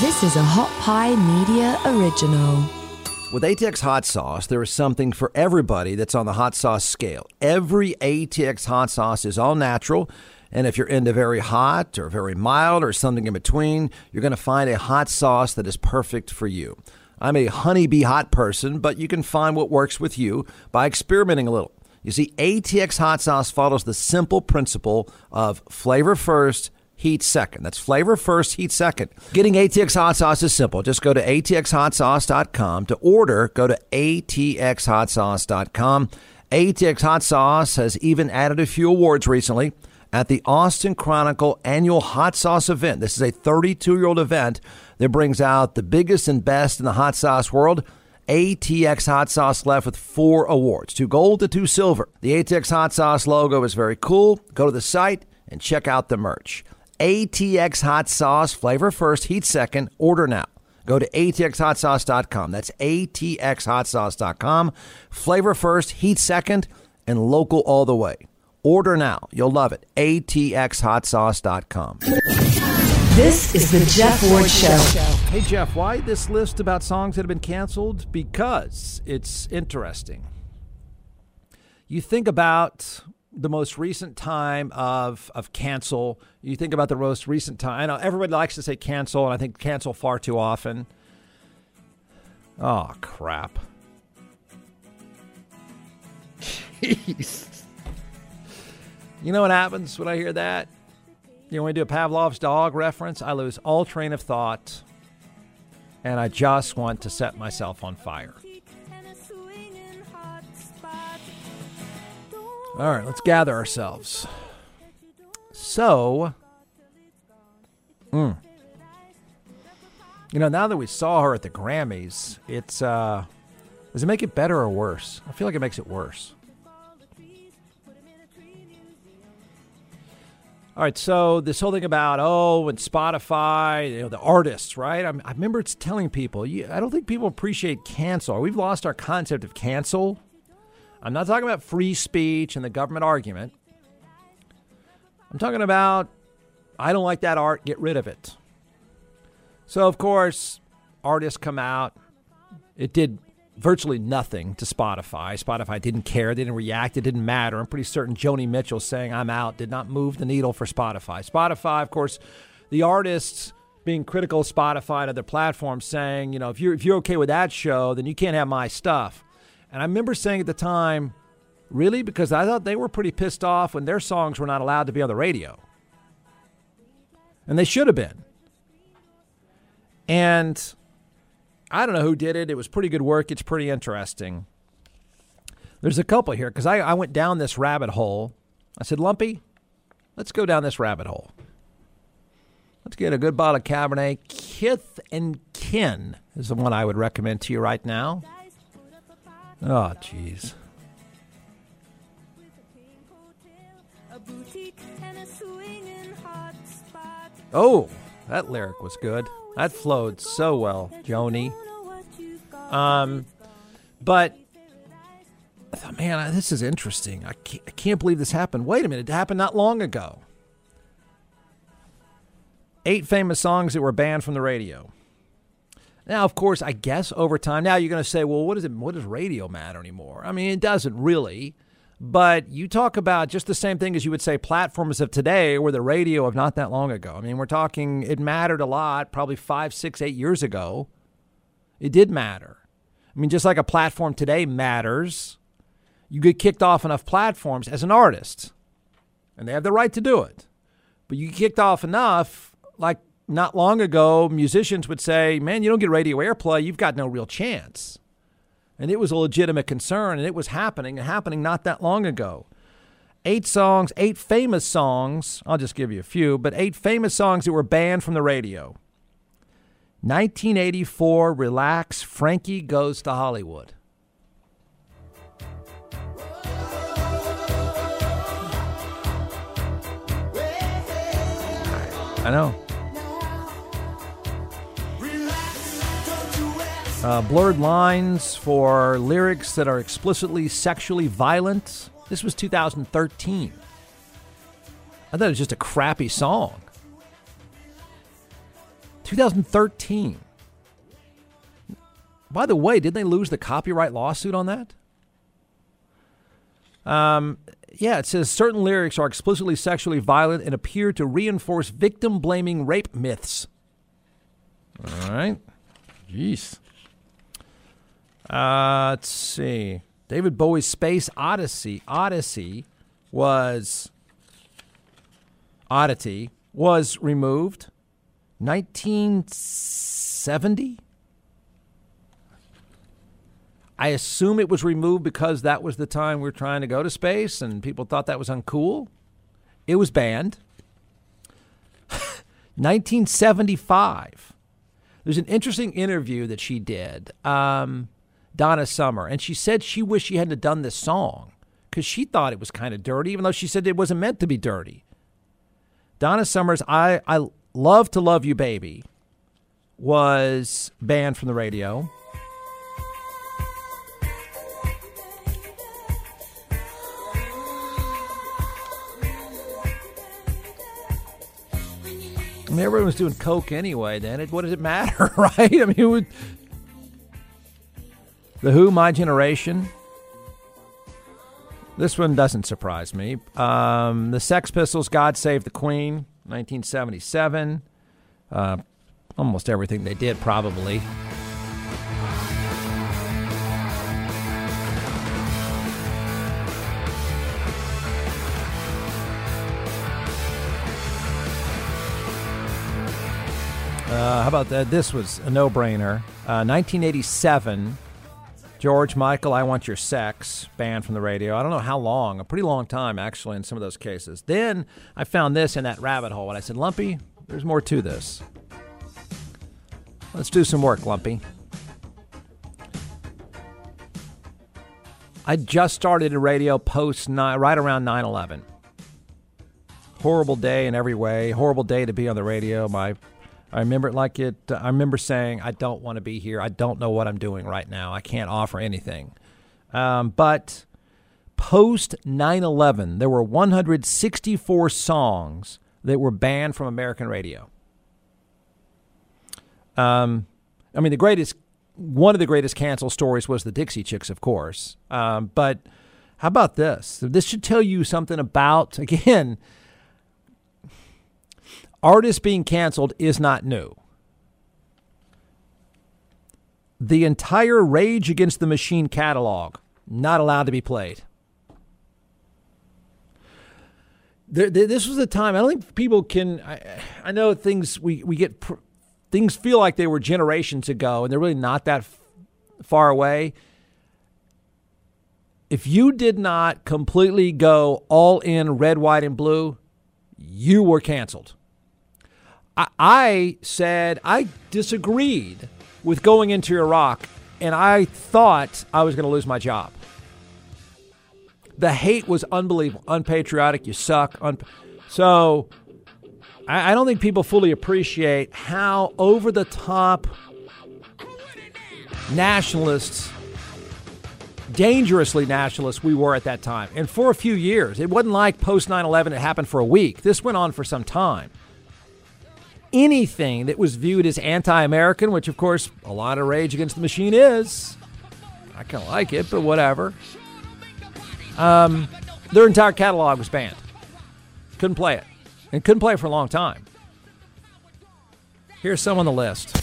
This is a Hot Pie Media original. With ATX Hot Sauce, there is something for everybody that's on the hot sauce scale. Every ATX Hot Sauce is all natural, and if you're into very hot or very mild or something in between, you're going to find a hot sauce that is perfect for you. I'm a honeybee hot person, but you can find what works with you by experimenting a little. You see, ATX Hot Sauce follows the simple principle of flavor first, heat second. That's flavor first, heat second. Getting ATX Hot Sauce is simple. Just go to atxhotsauce.com. To order, go to atxhotsauce.com. ATX Hot Sauce has even added a few awards recently at the Austin Chronicle annual Hot Sauce event. This is a 32-year-old event that brings out the biggest and best in the hot sauce world. ATX Hot Sauce left with 4 awards, 2 gold to 2 silver. The ATX Hot Sauce logo is very cool. Go to the site and check out the merch. ATX Hot Sauce, flavor first, heat second. Order now. Go to atxhotsauce.com. That's atxhotsauce.com. Flavor first, heat second, and local all the way. Order now. You'll love it. atxhotsauce.com. This is the Jeff Ward Show. Hey, Jeff, why this list about songs that have been canceled? Because it's interesting. You think about the most recent time of cancel. You think about the most recent time. I know everybody likes to say cancel, and I think cancel far too often. Oh, crap. Jeez. You know what happens when I hear that? You know, when we do a Pavlov's dog reference, I lose all train of thought, and I just want to set myself on fire. All right, let's gather ourselves. So, you know, now that we saw her at the Grammys, it's, does it make it better or worse? I feel like it makes it worse. All right, so this whole thing about, and Spotify, you know, the artists, right? I remember it's telling people, I don't think people appreciate cancel. We've lost our concept of cancel. I'm not talking about free speech and the government argument. I'm talking about, I don't like that art, get rid of it. So, of course, artists come out. It did virtually nothing to Spotify. Spotify didn't care. They didn't react. It didn't matter. I'm pretty certain Joni Mitchell saying I'm out did not move the needle for Spotify. Spotify, of course, the artists being critical of Spotify and other platforms saying, you know, if you're okay with that show, then you can't have my stuff. And I remember saying at the time, really? Because I thought they were pretty pissed off when their songs were not allowed to be on the radio. And they should have been. And I don't know who did it. It was pretty good work. It's pretty interesting. There's a couple here because I went down this rabbit hole. I said, Lumpy, let's go down this rabbit hole. Let's get a good bottle of Cabernet. Kith and Kin is the one I would recommend to you right now. Oh, jeez. Oh, that lyric was good. That flowed so well, Joni. But I thought, man, this is interesting. I can't believe this happened. Wait a minute, it happened not long ago. 8 famous songs that were banned from the radio. Now, of course, I guess over time, now you're going to say, well, what does radio matter anymore? I mean, it doesn't really. But you talk about just the same thing as you would say platforms of today were the radio of not that long ago. I mean, we're talking, it mattered a lot, probably 5, 6, 8 years ago. It did matter. I mean, just like a platform today matters, you get kicked off enough platforms as an artist, and they have the right to do it. But you get kicked off enough, like not long ago, musicians would say, man, you don't get radio airplay, you've got no real chance. And it was a legitimate concern, and it was happening not that long ago. 8 songs, 8 famous songs, I'll just give you a few, but 8 famous songs that were banned from the radio. 1984, Relax, Frankie Goes to Hollywood. I know. Blurred lines for lyrics that are explicitly sexually violent. This was 2013. I thought it was just a crappy song. 2013. By the way, didn't they lose the copyright lawsuit on that? Yeah, it says certain lyrics are explicitly sexually violent and appear to reinforce victim-blaming rape myths. All right. Jeez. Let's see. David Bowie's Space Oddity was removed. 1970? I assume it was removed because that was the time we were trying to go to space and people thought that was uncool. It was banned. 1975. There's an interesting interview that she did, Donna Summer, and she said she wished she hadn't done this song because she thought it was kind of dirty, even though she said it wasn't meant to be dirty. Donna Summer's I Love to Love You Baby was banned from the radio. I mean, everyone was doing coke anyway, then. What does it matter, right? I mean, The Who, My Generation. This one doesn't surprise me. The Sex Pistols, God Save the Queen, 1977. Almost everything they did, probably. How about that? This was a no-brainer. 1987, George Michael, I Want Your Sex, banned from the radio. I don't know how long, a pretty long time, actually, in some of those cases. Then I found this in that rabbit hole, and I said, Lumpy, there's more to this. Let's do some work, Lumpy. I just started a radio right around 9/11. Horrible day in every way. Horrible day to be on the radio. I remember it like it. I remember saying, I don't want to be here. I don't know what I'm doing right now. I can't offer anything. But post 9/11, there were 164 songs that were banned from American radio. I mean, one of the greatest cancel stories was the Dixie Chicks, of course. But how about this? This should tell you something about, again, artists being canceled is not new. The entire Rage Against the Machine catalog, not allowed to be played. This was a time, I don't think people can, I know things, things feel like they were generations ago, and they're really not that far away. If you did not completely go all in red, white, and blue, you were canceled. I said I disagreed with going into Iraq, and I thought I was going to lose my job. The hate was unbelievable. Unpatriotic, you suck. So I don't think people fully appreciate how over-the-top nationalists, dangerously nationalists we were at that time. And for a few years. It wasn't like post 9/11 it happened for a week. This went on for some time. Anything that was viewed as anti-American, which, of course, a lot of Rage Against the Machine is. I kind of like it, but whatever. Their entire catalog was banned. Couldn't play it. And couldn't play it for a long time. Here's some on the list.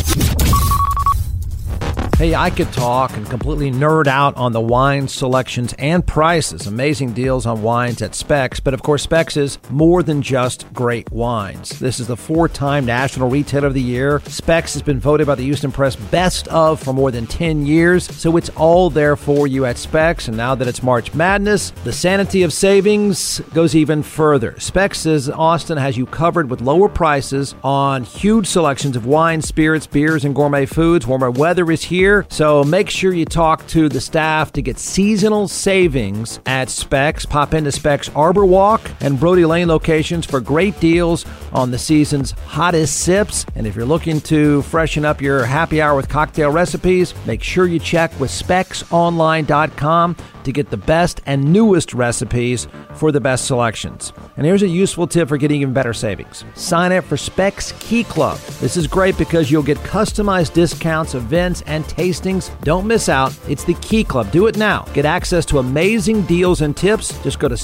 Hey, I could talk and completely nerd out on the wine selections and prices. Amazing deals on wines at Specs. But of course, Specs is more than just great wines. This is the 4-time National Retailer of the Year. Specs has been voted by the Houston Press best of for more than 10 years. So it's all there for you at Specs. And now that it's March Madness, the sanity of savings goes even further. Specs is Austin has you covered with lower prices on huge selections of wine, spirits, beers, and gourmet foods. Warmer weather is here. So make sure you talk to the staff to get seasonal savings at Specs. Pop into Specs Arbor Walk and Brody Lane locations for great deals on the season's hottest sips. And if you're looking to freshen up your happy hour with cocktail recipes, make sure you check with SpecsOnline.com. to get the best and newest recipes for the best selections. And here's a useful tip for getting even better savings. Sign up for Specs Key Club. This is great because you'll get customized discounts, events, and tastings. Don't miss out. It's the Key Club. Do it now. Get access to amazing deals and tips. Just go to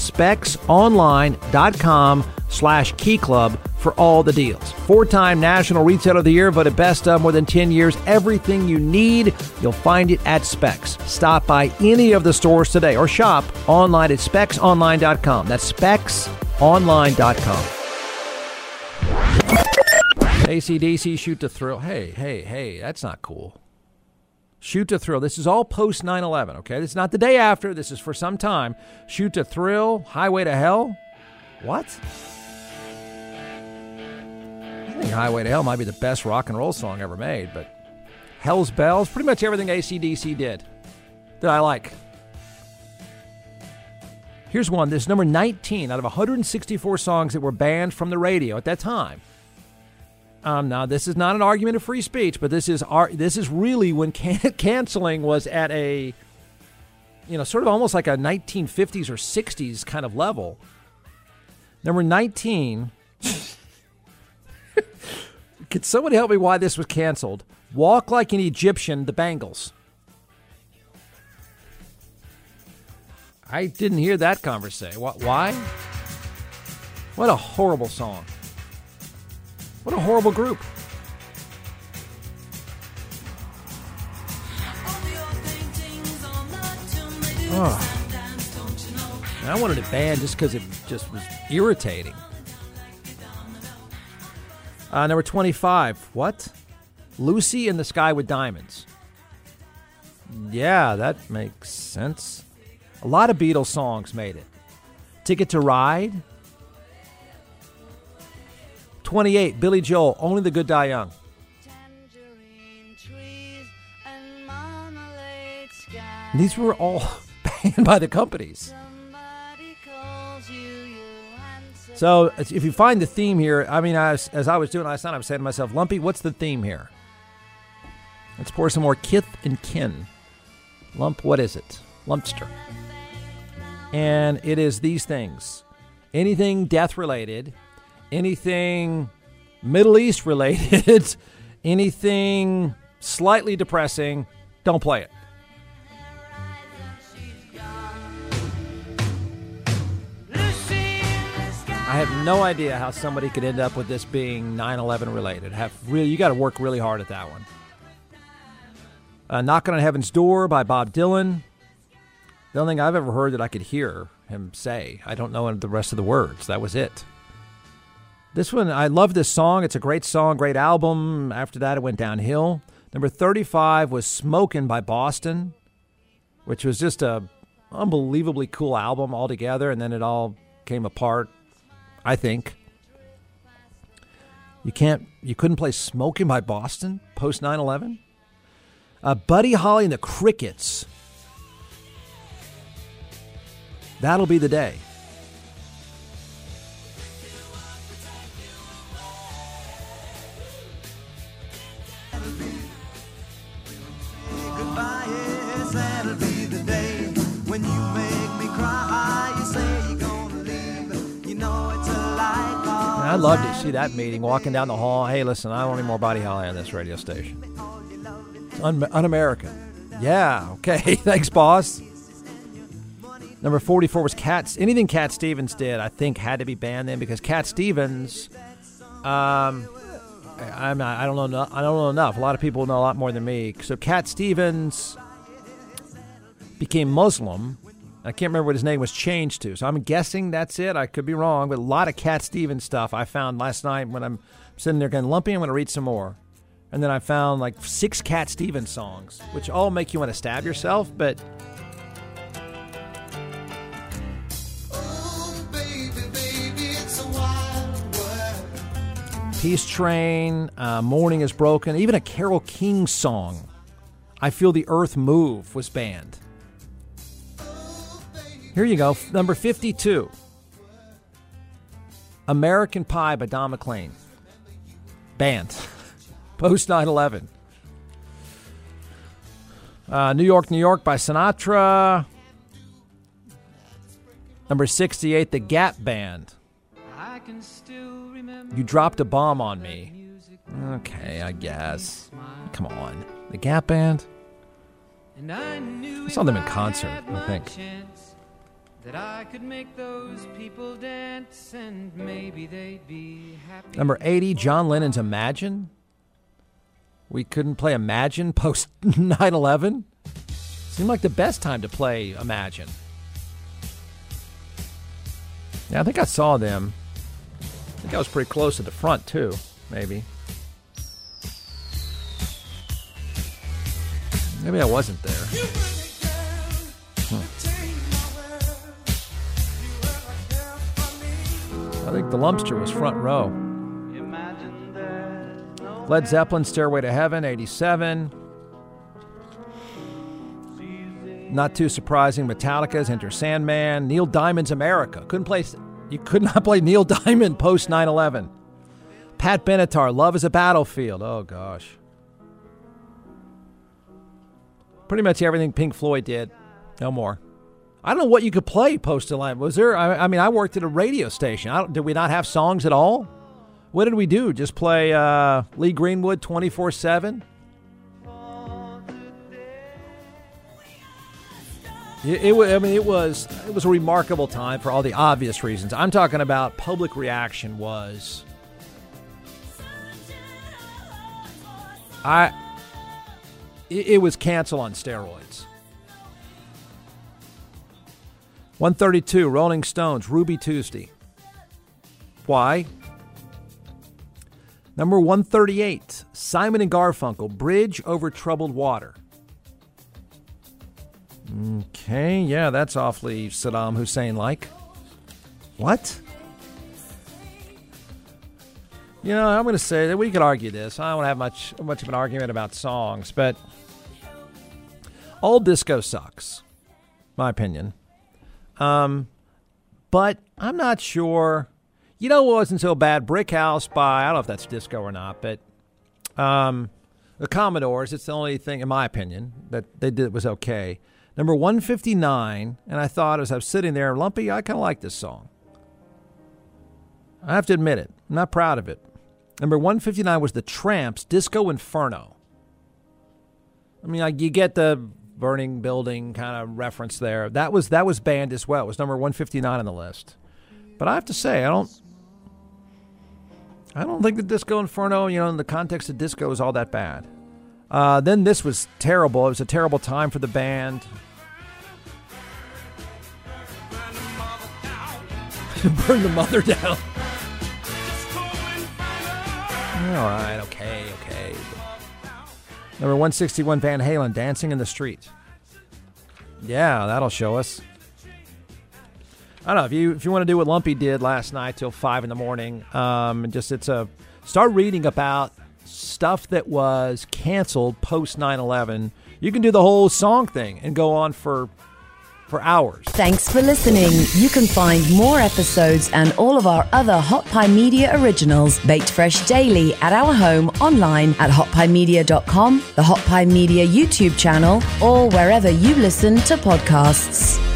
specsonline.com/Key Club for all the deals. 4-time National Retailer of the Year, voted best of more than 10 years. Everything you need, you'll find it at Specs. Stop by any of the stores today or shop online at specsonline.com. That's specsonline.com. AC/DC, Shoot to Thrill. Hey, that's not cool. Shoot to Thrill. This is all post 9/11, okay? This is not the day after. This is for some time. Shoot to Thrill, Highway to Hell. What? I think Highway to Hell might be the best rock and roll song ever made, but Hell's Bells, pretty much everything AC/DC did that I like. Here's one. This is number 19 out of 164 songs that were banned from the radio at that time. Now, this is not an argument of free speech, but this is really when canceling was at a, sort of almost like a 1950s or 60s kind of level. Number 19. Could someone help me why this was canceled? Walk Like an Egyptian, the Bangles. I didn't hear that conversation. Why? What a horrible song. What a horrible group. Oh. I wanted it banned just because it just was irritating. Number 25. What? Lucy in the Sky with Diamonds. Yeah, that makes sense. A lot of Beatles songs made it. Ticket to Ride. 28. Billy Joel, Only the Good Die Young. These were all banned by the companies. So if you find the theme here, I mean, as I was doing last night, I was saying to myself, Lumpy, what's the theme here? Let's pour some more Kith and Kin. Lump, what is it? Lumpster. And it is these things. Anything death-related, anything Middle East-related, anything slightly depressing, don't play it. I have no idea how somebody could end up with this being 9/11 related. You got to work really hard at that one. Knocking on Heaven's Door by Bob Dylan. The only thing I've ever heard that I could hear him say. I don't know the rest of the words. That was it. This one, I love this song. It's a great song, great album. After that, it went downhill. Number 35 was Smokin' by Boston, which was just a unbelievably cool album altogether, and then it all came apart, I think. You couldn't play Smokin' by Boston post 9/11? Buddy Holly and the Crickets. That'll Be the Day. I'd love to see that meeting, walking down the hall. Hey, listen, I don't want any more Buddy Holly on this radio station. It's un-American. Yeah, okay. Thanks, boss. Number 44 was anything Cat Stevens did, I think, had to be banned then, because Cat Stevens, I don't know enough. A lot of people know a lot more than me. So Cat Stevens became Muslim. I can't remember what his name was changed to, so I'm guessing that's it. I could be wrong, but a lot of Cat Stevens stuff I found last night when I'm sitting there going, Lumpy, I'm going to read some more. And then I found like 6 Cat Stevens songs, which all make you want to stab yourself, but... Oh, baby, it's a wild world. Peace Train, Morning is Broken, even a Carole King song, I Feel the Earth Move, was banned. Here you go, number 52. American Pie by Don McLean. Banned. Post 9/11. New York, New York by Sinatra. Number 68, The Gap Band. I can still remember You Dropped a Bomb on Me. Okay, I guess. Come on. The Gap Band? and I knew I saw them in if concert, had I my think. chance, that I could make those people dance and maybe they'd be happy. Number 80, John Lennon's Imagine. We couldn't play Imagine post 9/11. Seemed like the best time to play Imagine. Yeah, I think I saw them. I think I was pretty close to the front, too, maybe. Maybe I wasn't there. I think the Lumpster was front row. Led Zeppelin, Stairway to Heaven, 87. Not too surprising, Metallica's Enter Sandman. Neil Diamond's America. You could not play Neil Diamond post 9/11. Pat Benatar, Love is a Battlefield. Oh, gosh. Pretty much everything Pink Floyd did. No more. I don't know what you could play post 9/11. Was there? I mean, I worked at a radio station. Did we not have songs at all? What did we do? Just play Lee Greenwood 24/7? It was a remarkable time for all the obvious reasons. I'm talking about public reaction was it was cancel on steroids. 132, Rolling Stones, Ruby Tuesday. Why? Number 138, Simon and Garfunkel, Bridge Over Troubled Water. Okay, yeah, that's awfully Saddam Hussein-like. What? You know, I'm going to say that we could argue this. I don't want to have much of an argument about songs, but all disco sucks, my opinion. But I'm not sure. You know what wasn't so bad? Brick House by, I don't know if that's disco or not, but the Commodores, it's the only thing, in my opinion, that they did was okay. Number 159, and I thought as I was sitting there, Lumpy, I kind of like this song. I have to admit it. I'm not proud of it. Number 159 was the Tramps, Disco Inferno. I mean, like, you get the burning building kind of reference there. That was banned as well. It was number 159 on the list. But I have to say, I don't think the Disco Inferno, you know, in the context of disco, is all that bad. Then this was terrible. It was a terrible time for the band. Burn the mother down. All right, okay. Number 161, Van Halen, Dancing in the Street. Yeah, that'll show us. I don't know, if you want to do what Lumpy did last night till 5 in the morning, start reading about stuff that was canceled post 9/11. You can do the whole song thing and go on for hours. Thanks for listening. You can find more episodes and all of our other Hot Pie Media originals baked fresh daily at our home online at hotpiemedia.com, the Hot Pie Media YouTube channel, or wherever you listen to podcasts.